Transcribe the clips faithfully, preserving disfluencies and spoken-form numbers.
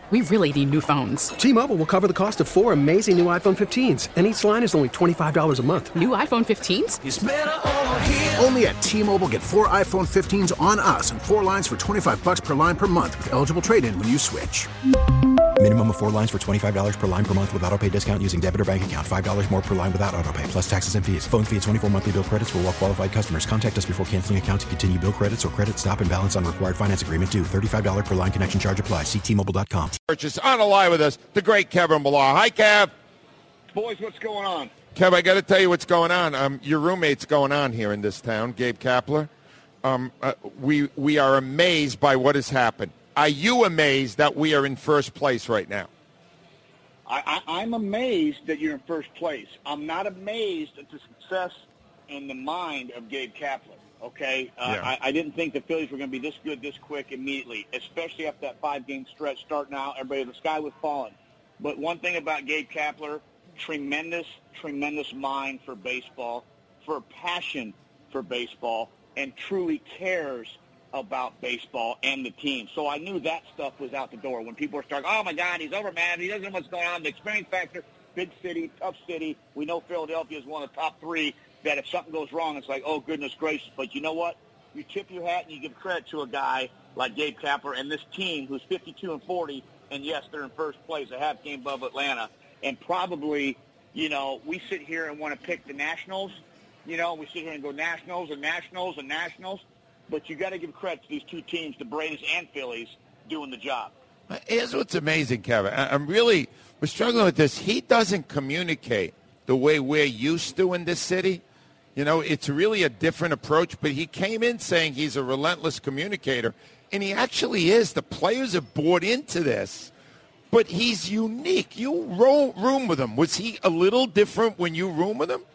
we really need new phones. T-Mobile will cover the cost of four amazing new iPhone fifteens, and each line is only twenty-five dollars a month. New iPhone fifteens? It's better over here. Only at T-Mobile, get four iPhone fifteens on us and four lines for twenty-five dollars per line per month with eligible trade-in when you switch. Minimum of four lines for twenty-five dollars per line per month with autopay discount using debit or bank account. five dollars more per line without autopay, plus taxes and fees. Phone fee at twenty-four monthly bill credits for well-qualified customers. Contact us before canceling account to continue bill credits or credit stop and balance on required finance agreement due. thirty-five dollars per line connection charge applies. See T Mobile dot com. Purchase on the line with us, the great Kevin Millar. Hi, Kev. Boys, what's going on? Kev, I got to tell you what's going on. Um, your roommate's going on here in this town, Gabe Kapler. Um, uh, we we are amazed by what has happened. Are you amazed that we are in first place right now? I, I, I'm amazed that you're in first place. I'm not amazed at the success and the mind of Gabe Kapler, okay? Uh, Yeah. I, I didn't think the Phillies were going to be this good this quick immediately, especially after that five-game stretch starting out. Everybody, the sky was falling. But one thing about Gabe Kapler, tremendous, tremendous mind for baseball, for passion for baseball, and truly cares about baseball and the team. So I knew that stuff was out the door. When people were starting, oh, my God, he's over, man. He doesn't know what's going on. The experience factor, big city, tough city. We know Philadelphia is one of the top three that if something goes wrong, it's like, oh, goodness gracious. But you know what? You tip your hat and you give credit to a guy like Gabe Kapler and this team who's fifty-two and forty, and, yes, they're in first place, a half game above Atlanta. And probably, you know, we sit here and want to pick the Nationals. You know, we sit here and go Nationals and Nationals and Nationals. But you got to give credit to these two teams, the Braves and Phillies, doing the job. Here's what's amazing, Kevin. I- I'm really we're struggling with this. He doesn't communicate the way we're used to in this city. You know, it's really a different approach. But he came in saying he's a relentless communicator, and he actually is. The players have bought into this. But he's unique. You ro- room with him. Was he a little different when you room with him?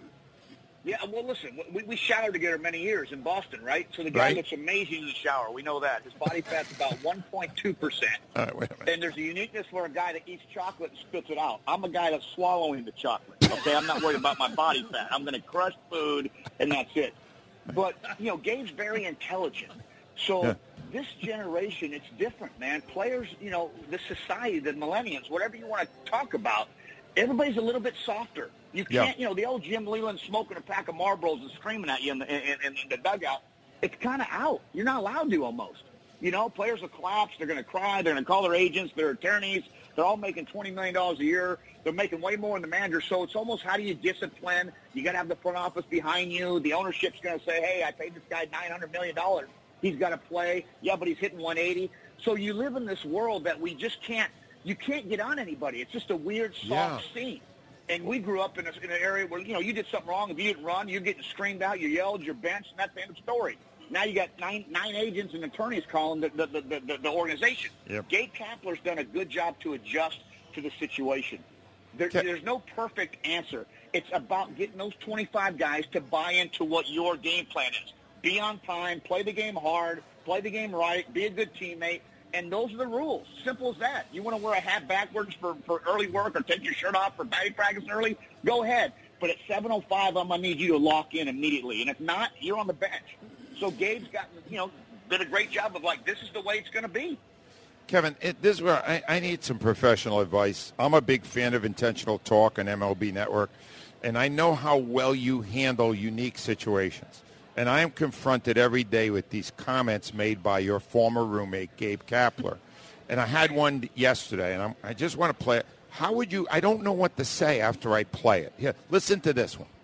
Yeah, well, listen, we, we showered together many years in Boston, right? So the guy Right. looks amazing in the shower. We know that. His body fat's about one point two percent. All right, wait a minute. And there's a uniqueness for a guy that eats chocolate and spits it out. I'm a guy that's swallowing the chocolate, okay? I'm not worried about my body fat. I'm going to crush food, and that's it. But, you know, Gabe's very intelligent. So Yeah. this generation, it's different, man. Players, you know, the society, the millennials, whatever you want to talk about, everybody's a little bit softer. You Yeah. can't, you know, the old Jim Leland smoking a pack of Marlboros and screaming at you in the, in, in, in the dugout. It's kind of out. You're not allowed to almost. You know, players will collapse. They're going to cry. They're going to call their agents, their attorneys. They're all making twenty million dollars a year. They're making way more than the manager. So it's almost how do you discipline? You got to have the front office behind you. The ownership's going to say, hey, I paid this guy nine hundred million dollars. He's got to play. Yeah, but he's hitting one eighty. So you live in this world that we just can't, you can't get on anybody. It's just a weird, soft Yeah. scene. And we grew up in, a, in an area where, you know, you did something wrong. If you didn't run, you're getting screamed out, you yelled, you're benched, and that's the end of the story. Now you got nine nine agents and attorneys calling the, the, the, the, the organization. Yep. Gabe Kapler's done a good job to adjust to the situation. There, Ke- there's no perfect answer. It's about getting those twenty-five guys to buy into what your game plan is. Be on time, play the game hard, play the game right, be a good teammate. And those are the rules. Simple as that. You want to wear a hat backwards for, for early work or take your shirt off for batting practice early? Go ahead. But at seven oh five, I'm going to need you to lock in immediately. And if not, you're on the bench. So Gabe's got, you know, did a great job of, like, this is the way it's going to be. Kevin, it, this is where I, I need some professional advice. I'm a big fan of Intentional Talk on M L B Network, and I know how well you handle unique situations. And I am confronted every day with these comments made by your former roommate, Gabe Kapler. And I had one yesterday, and I'm, I just want to play it. How would you – I don't know what to say after I play it. Here, listen to this one.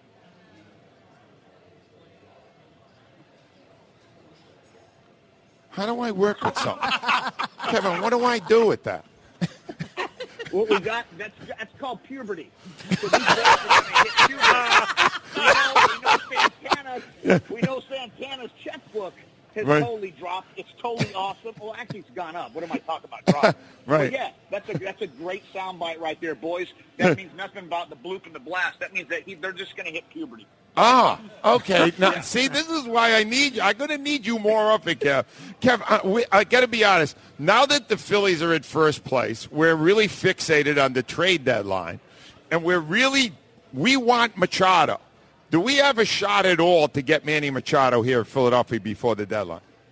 How do I work with something? Kevin, what do I do with that? What we got, that's, that's called puberty. So these boys are going to hit puberty. We know, we know Santana's, we know Santana's checkbook has Right. totally dropped. It's totally awesome. Well, actually, it's gone up. What am I talking about? Dropped. Right. But yeah, that's a that's a great soundbite right there, boys. That means nothing about the bloop and the blast. That means that he, they're just going to hit puberty. Ah, okay. Now, see, this is why I need you. I'm going to need you more often, Kev. Kev, I, we, I got to be honest. Now that the Phillies are in first place, we're really fixated on the trade deadline, and we're really we want Machado. Do we have a shot at all to get Manny Machado here in Philadelphia before the deadline?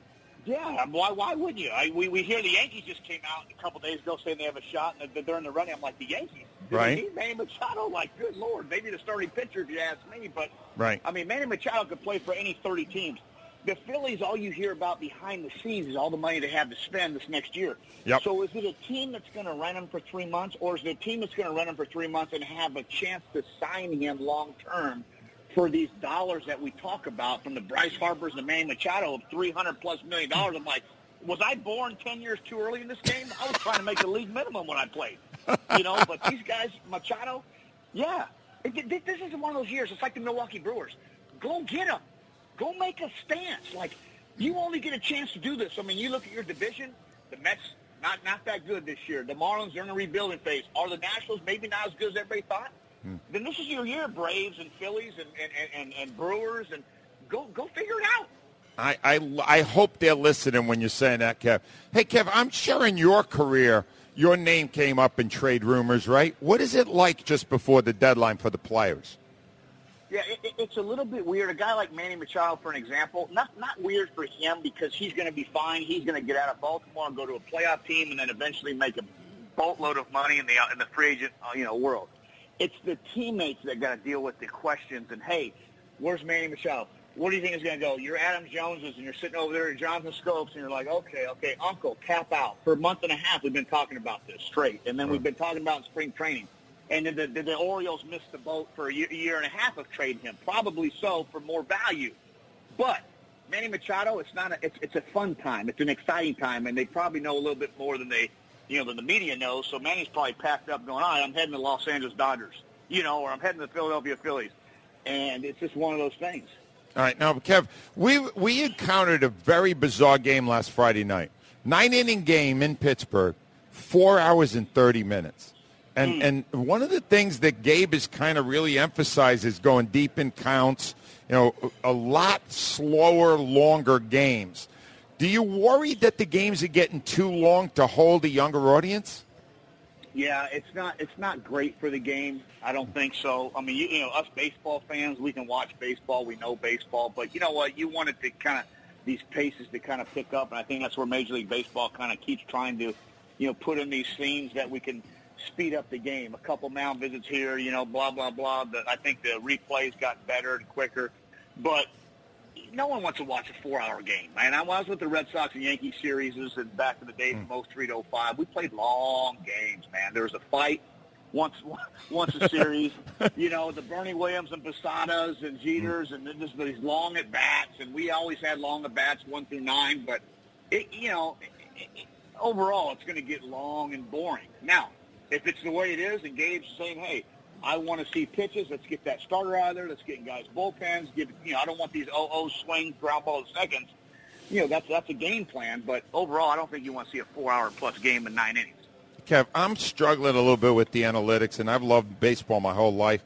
Yeah, why why wouldn't you? I, we, we hear the Yankees just came out a couple days ago saying they have a shot and that they're in the running. I'm like, the Yankees? Do right. they need Manny Machado? Like, good Lord, maybe the starting pitcher if you ask me. But, right. I mean, Manny Machado could play for any thirty teams. The Phillies, all you hear about behind the scenes is all the money they have to spend this next year. Yep. So is it a team that's going to rent him for three months, or is it a team that's going to rent him for three months and have a chance to sign him long-term for these dollars that we talk about from the Bryce Harpers and the Manny Machado of three hundred plus million dollars? I'm like, was I born ten years too early in this game? I was trying to make the league minimum when I played. You know, but these guys, Machado, yeah. It, it, this is one of those years. It's like the Milwaukee Brewers. Go get them. Go make a stance. Like, you only get a chance to do this. I mean, you look at your division, the Mets, not not that good this year. The Marlins are in a rebuilding phase. Are the Nationals maybe not as good as everybody thought? Hmm. Then this is your year, Braves and Phillies and, and, and, and Brewers, and go go figure it out. I, I, I hope they're listening when you're saying that, Kev. Hey, Kev, I'm sure in your career your name came up in trade rumors, right? What is it like just before the deadline for the players? Yeah, it, it's a little bit weird. A guy like Manny Machado, for an example, not not weird for him because he's going to be fine. He's going to get out of Baltimore and go to a playoff team, and then eventually make a boatload of money in the in the free agent uh, you know world. It's the teammates that got to deal with the questions. And hey, where's Manny Machado? What do you think is going to go? You're Adam Jones's, and you're sitting over there at Jonathan Scopes, and you're like, okay, okay, Uncle, cap out. For a month and a half, we've been talking about this straight, and then we've been talking about spring training. And did the, did the Orioles miss the boat for a year, a year and a half of trading him? Probably so, for more value. But Manny Machado, it's not a, it's it's a fun time. It's an exciting time, and they probably know a little bit more than they, you know, than the media knows. So Manny's probably packed up, going, all right, I'm heading to Los Angeles Dodgers, you know, or I'm heading to the Philadelphia Phillies, and it's just one of those things. All right, now, Kev, we we encountered a very bizarre game last Friday night. Nine-inning game in Pittsburgh, four hours and thirty minutes. And and one of the things that Gabe has kind of really emphasized is going deep in counts, you know, a lot slower, longer games. Do you worry that the games are getting too long to hold a younger audience? Yeah, it's not it's not great for the game. I don't think so. I mean, you, you know, us baseball fans, we can watch baseball. We know baseball. But you know what? You want it to kind of, these paces to kind of pick up. And I think that's where Major League Baseball kind of keeps trying to, you know, put in these scenes that we can speed up the game. A couple mound visits here, you know, blah, blah, blah. The, I think the replays got better and quicker. But no one wants to watch a four-hour game, man. I was with the Red Sox and Yankees series and back in the day from oh three to oh five. We played long games, man. There was a fight once once a series. You know, the Bernie Williams and Posadas and Jeters and just these long at-bats. And we always had long at-bats, one through nine. But, it, you know, it, it, overall it's going to get long and boring. Now, if it's the way it is and Gabe's saying, hey, I want to see pitches. Let's get that starter out of there. Let's get guys bullpens. Give you know, I don't want these oh oh swings, ground ball seconds. You know, that's that's a game plan. But overall, I don't think you want to see a four-hour plus game in nine innings. Kev, I'm struggling a little bit with the analytics, and I've loved baseball my whole life.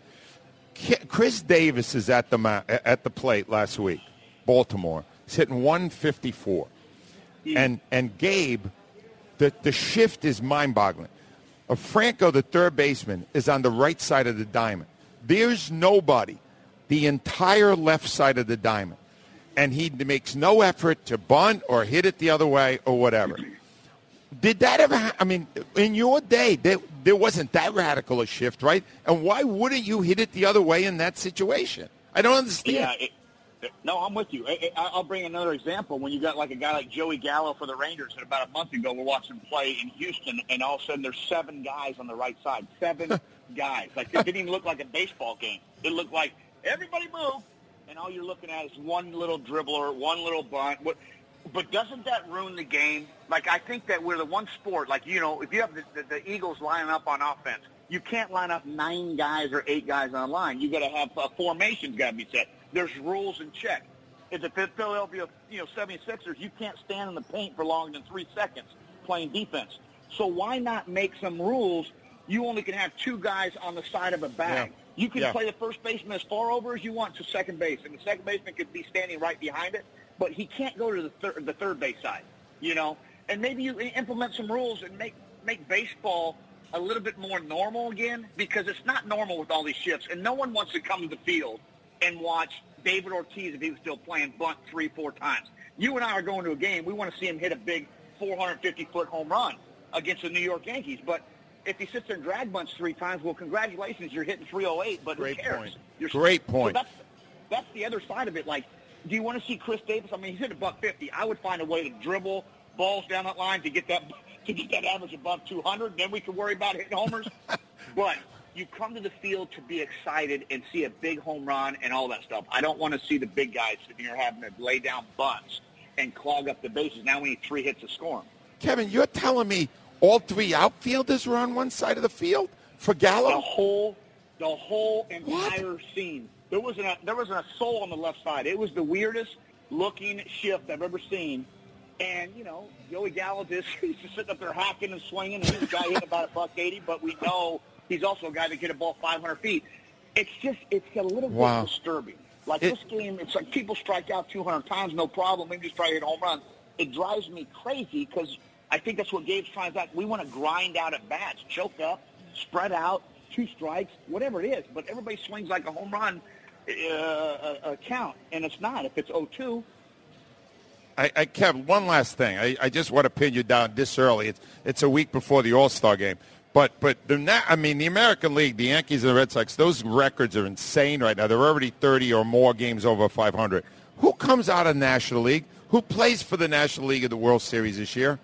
Chris Davis is at the ma- at the plate last week, Baltimore. He's hitting one fifty-four, mm. and and Gabe, the the shift is mind-boggling. Franco, the third baseman, is on the right side of the diamond. There's nobody the entire left side of the diamond. And he makes no effort to bunt or hit it the other way or whatever. Did that ever happen? I mean, in your day, there, there wasn't that radical a shift, right? And why wouldn't you hit it the other way in that situation? I don't understand. Yeah, it, No, I'm with you. I, I'll bring another example. When you got like a guy like Joey Gallo for the Rangers, and about a month ago we're watching him play in Houston, and all of a sudden there's seven guys on the right side. Seven guys. Like, it didn't even look like a baseball game. It looked like everybody move, and all you're looking at is one little dribbler, one little bunt. What, but doesn't that ruin the game? Like, I think that we're the one sport, like, you know, if you have the, the, the Eagles lining up on offense, you can't line up nine guys or eight guys on line. You got to have a formation's got to be set. There's rules in check. If the Philadelphia, you know, seventy-sixers, you can't stand in the paint for longer than three seconds playing defense. So why not make some rules? You only can have two guys on the side of a bag. Yeah. You can yeah. play the first baseman as far over as you want to second base, and the second baseman could be standing right behind it, but he can't go to the third, the third base side, you know. And maybe you implement some rules and make make baseball a little bit more normal again, because it's not normal with all these shifts, and no one wants to come to the field and watch David Ortiz, if he was still playing, bunt three, four times. You and I are going to a game. We want to see him hit a big four hundred fifty foot home run against the New York Yankees. But if he sits there and drag bunts three times, well, congratulations, you're hitting three oh eight, but Great who cares? point. You're, Great point. So that's, that's the other side of it. Like, do you want to see Chris Davis? I mean, he's hit a buck fifty. I would find a way to dribble balls down that line to get that to get that average above two hundred. Then we can worry about hitting homers. But you come to the field to be excited and see a big home run and all that stuff. I don't want to see the big guys sitting here having to lay down bunts and clog up the bases. Now we need three hits to score them. Kevin, you're telling me all three outfielders were on one side of the field for Gallo? The whole, the whole entire what? scene. There wasn't a, there wasn't a soul on the left side. It was the weirdest looking shift I've ever seen. And, you know, Joey Gallo just, he's just sitting up there hacking and swinging, and he's a guy hitting about a buck eighty, but we know he's also a guy that can hit a ball five hundred feet. It's just, it's a little wow. bit disturbing. Like, it, this game, it's like people strike out two hundred times, no problem. Maybe just try to hit a home run. It drives me crazy because I think that's what Gabe's trying to do. We want to grind out at bats, choke up, spread out, two strikes, whatever it is. But everybody swings like a home run uh, a, a count, and it's not. If it's oh two. I, I Kev, one last thing. I, I just want to pin you down this early. It's it's a week before the All-Star game. But but the I mean the American League, the Yankees and the Red Sox, those records are insane right now. They're already thirty or more games over five hundred. Who comes out of National League? Who plays for the National League of the World Series this year?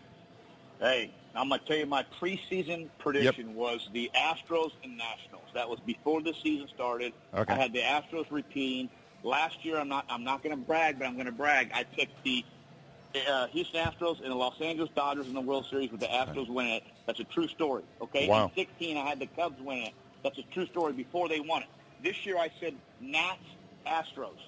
Hey, I'm going to tell you my preseason prediction yep. was the Astros and Nationals. That was before the season started. Okay. I had the Astros repeating. Last year, I'm not I'm not going to brag, but I'm going to brag. I picked the uh, Houston Astros and the Los Angeles Dodgers in the World Series with the Astros winning it. That's a true story, okay? Wow. In sixteen, I had the Cubs win it. That's a true story before they won it. This year, I said Nats, Astros.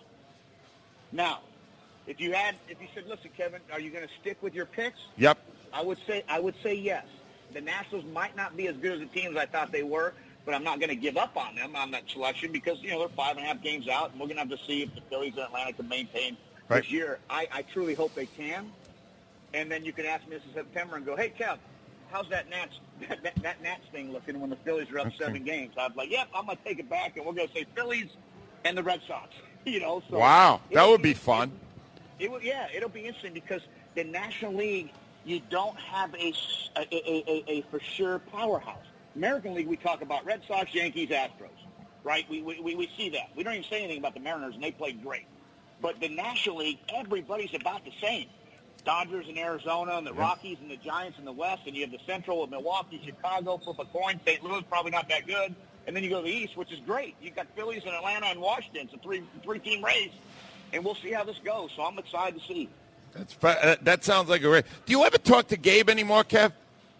Now, if you had, if you said, listen, Kevin, are you going to stick with your picks? Yep. I would say I would say yes. The Nationals might not be as good as the teams I thought they were, but I'm not going to give up on them on that selection because, you know, they're five and a half games out, and we're going to have to see if the Phillies and Atlanta can maintain right. this year. I, I truly hope they can. And then you can ask me this in September and go, hey, Kev, how's that Nats that, that, that Nats thing looking when the Phillies are up okay. seven games? I'd be like, yep, I'm going to take it back, and we're going to say Phillies and the Red Sox. You know, so wow, that would be fun. It, it would, yeah, it'll be interesting because the National League, you don't have a, a, a, a, a for sure powerhouse. American League, we talk about Red Sox, Yankees, Astros, right? We, we we see that. We don't even say anything about the Mariners, and they played great. But the National League, everybody's about the same. Dodgers in Arizona, and the yeah. Rockies and the Giants in the West, and you have the Central with Milwaukee, Chicago, flip a coin. Saint Louis, probably not that good. And then you go to the East, which is great. You've got Phillies and Atlanta and Washington. It's a three, three-team race, and we'll see how this goes. So I'm excited to see. That's uh, that sounds like a race. Do you ever talk to Gabe anymore, Kev?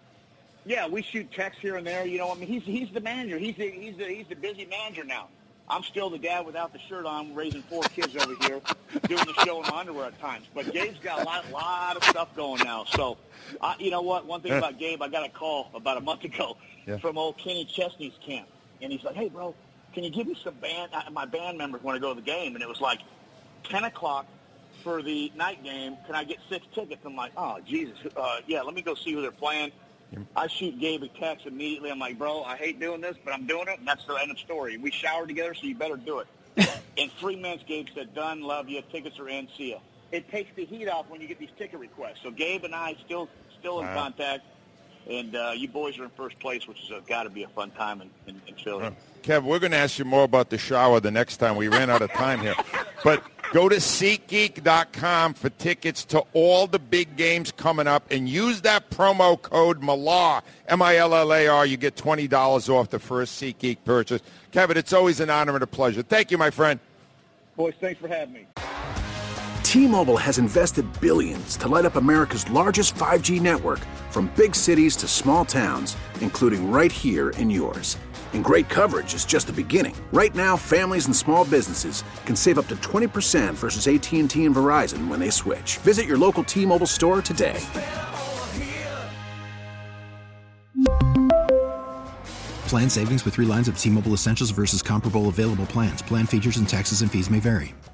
Yeah, we shoot texts here and there. You know, I mean, he's he's the manager. He's the he's the he's the busy manager now. I'm still the dad without the shirt on, raising four kids over here, doing the show in my underwear at times. But Gabe's got a lot, lot of stuff going now. So, uh, you know what? One thing about Gabe, I got a call about a month ago yeah. from old Kenny Chesney's camp, and he's like, "Hey, bro, can you give me some band? Uh, my band members want to go to the game." And it was like ten o'clock for the night game. Can I get six tickets? I'm like, "Oh, Jesus, uh, yeah, let me go see who they're playing." I shoot Gabe a text immediately. I'm like, bro, I hate doing this, but I'm doing it, and that's the end of the story. We showered together, so you better do it. In three minutes, Gabe said, done, love you, tickets are in, see ya. It takes the heat off when you get these ticket requests. So Gabe and I still still in wow. contact, and uh, you boys are in first place, which has uh, got to be a fun time in, in, in Philly. Uh, Kev, we're going to ask you more about the shower the next time. We ran out of time here. But go to SeatGeek dot com for tickets to all the big games coming up, and use that promo code Millar, M I L L A R. You get twenty dollars off the first SeatGeek purchase. Kevin, it's always an honor and a pleasure. Thank you, my friend. Boys, thanks for having me. T-Mobile has invested billions to light up America's largest five G network, from big cities to small towns, including right here in yours. And great coverage is just the beginning. Right now, families and small businesses can save up to twenty percent versus A T and T and Verizon when they switch. Visit your local T-Mobile store today. Plan savings with three lines of T-Mobile Essentials versus comparable available plans. Plan features and taxes and fees may vary.